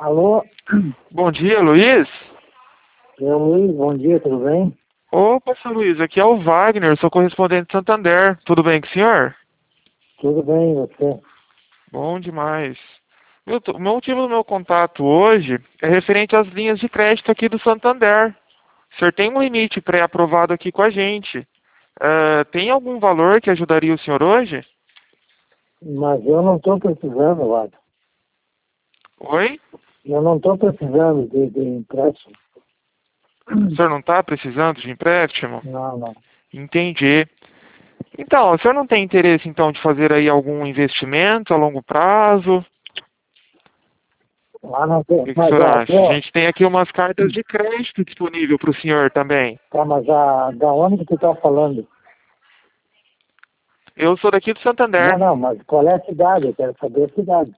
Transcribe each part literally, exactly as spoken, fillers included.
Alô? Bom dia, Luiz. Eu, Luiz, bom dia, tudo bem? Opa, seu Luiz, aqui é o Wagner, sou correspondente de Santander. Tudo bem com o senhor? Tudo bem, e você? Bom demais. Meu, o motivo do meu contato hoje é referente às linhas de crédito aqui do Santander. O senhor tem um limite pré-aprovado aqui com a gente. Ah, tem algum valor que ajudaria o senhor hoje? Mas eu não estou precisando, Wagner. Oi? Eu não estou precisando de, de empréstimo. O senhor não está precisando de empréstimo? Não, não. Entendi. Então, o senhor não tem interesse então de fazer aí algum investimento a longo prazo? Lá não O tem. que que o Mas senhor a, acha? A pô, gente tem aqui umas cartas de crédito disponível para o senhor também. tá, mas a, da onde que tu tá falando? Eu sou daqui do Não, Santander. não, mas qual é a cidade? Eu quero saber a cidade.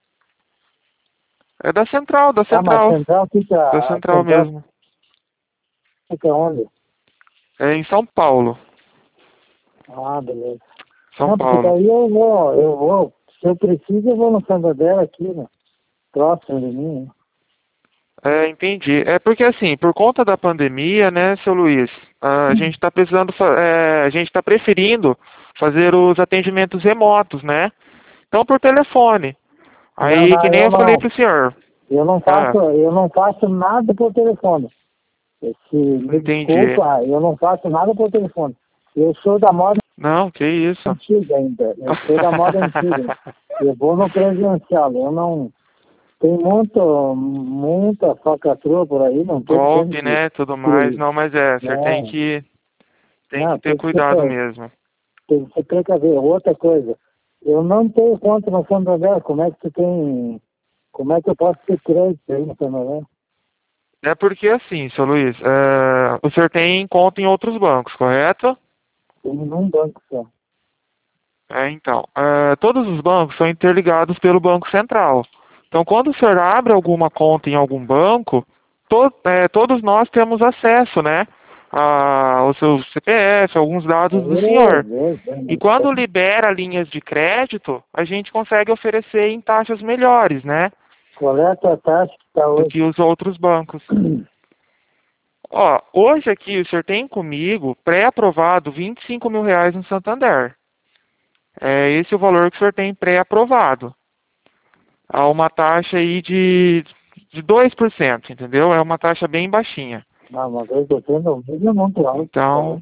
É da Central, da Tá, mas a Central. central fica, Da a Central central mesmo. fica onde? É em São Paulo. Ah, beleza. São Não, porque Paulo. daí eu vou, eu vou, se eu preciso, eu vou no Santander aqui, né? Próximo de mim, né? É, entendi. É porque assim, por conta da pandemia, né, seu Luiz, a gente está precisando, fa- é, a gente está preferindo fazer os atendimentos remotos, né? Então por telefone. Não, Aí, que não, nem eu eu falei não. pro senhor. Eu não faço, Ah, eu não faço nada por telefone. Se, me entendi. desculpa, eu não faço nada por telefone. Eu sou da moda Não, que isso. antiga ainda. Eu sou da moda antiga. Eu vou no presencial. Eu não. Tem muito, muita falcatrua por aí, não estou dizendo Golpe, que. né, tudo mais. que Não, mas é, o senhor tem né, que, tem que não, ter tem que cuidado ser, mesmo. tem que ser precaver. Outra coisa, eu não tenho conta no Santander. Como é que tu tem. Como é que eu posso ter crédito aí no Santander? É porque assim, seu Luiz, é, o senhor tem conta em outros bancos, correto? Tem num banco só. É, então, é, todos os bancos são interligados pelo Banco Central. Então, quando o senhor abre alguma conta em algum banco, to- é, todos nós temos acesso, né, a- ao seu C P F, alguns dados do Meu senhor. Deus, E Deus, quando libera linhas de crédito, a gente consegue oferecer em taxas melhores, né, qual é a tua taxa que está do hoje? que os outros bancos. Ó, hoje aqui o senhor tem comigo pré-aprovado vinte e cinco mil reais no Santander. É esse o valor que o senhor tem pré-aprovado. Há uma taxa aí de, de dois por cento, entendeu? É uma taxa bem baixinha. Não, mas dois por cento não é muito alto. Tá Então, alto.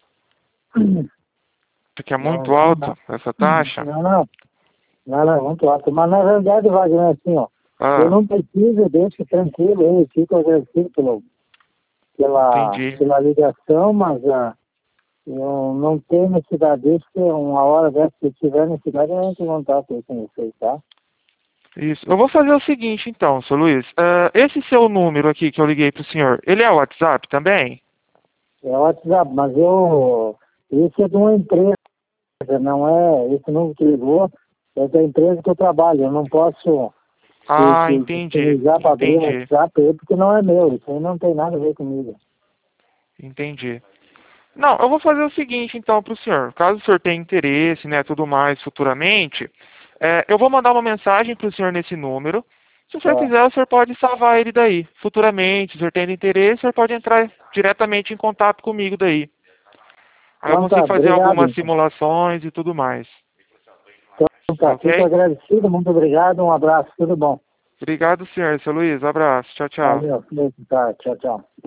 isso aqui é Não, muito não, alto, não. essa taxa. Não, não. Não, não, é muito alto. Mas na realidade, Wagner, é assim, ó. Eu Ah, não preciso, deixa tranquilo, eu fico agradecido pelo, pela, entendi. pela ligação, mas ah, eu não tenho necessidade disso, que uma hora dessa, se tiver necessidade, eu entro em contato aí com vocês, tá? Isso. Eu vou fazer o seguinte, então, seu Luiz. Ah, esse seu número aqui que eu liguei pro senhor, ele é o WhatsApp também? É o WhatsApp, mas eu, isso é de uma empresa, não é, esse número que ligou, é da empresa que eu trabalho, eu não posso te, Ah, te entendi. disponibilizar para abrir o Entendi. WhatsApp aí, porque não é meu, isso aí não tem nada a ver comigo. Entendi. Não, eu vou fazer o seguinte então para o senhor. Caso o senhor tenha interesse, né, tudo mais futuramente, é, eu vou mandar uma mensagem para o senhor nesse número. Se o senhor Tá. quiser, o senhor pode salvar ele daí. Futuramente, se o senhor tendo interesse, o senhor pode entrar diretamente em contato comigo daí. Aí eu Então tá, consigo fazer obrigado algumas então. simulações e tudo mais. Então Tá tá, fico ok? agradecido, muito obrigado, um abraço, tudo bom. Obrigado, senhor. Seu Luiz, abraço. Tchau, tchau. Valeu, tá, tchau, tchau.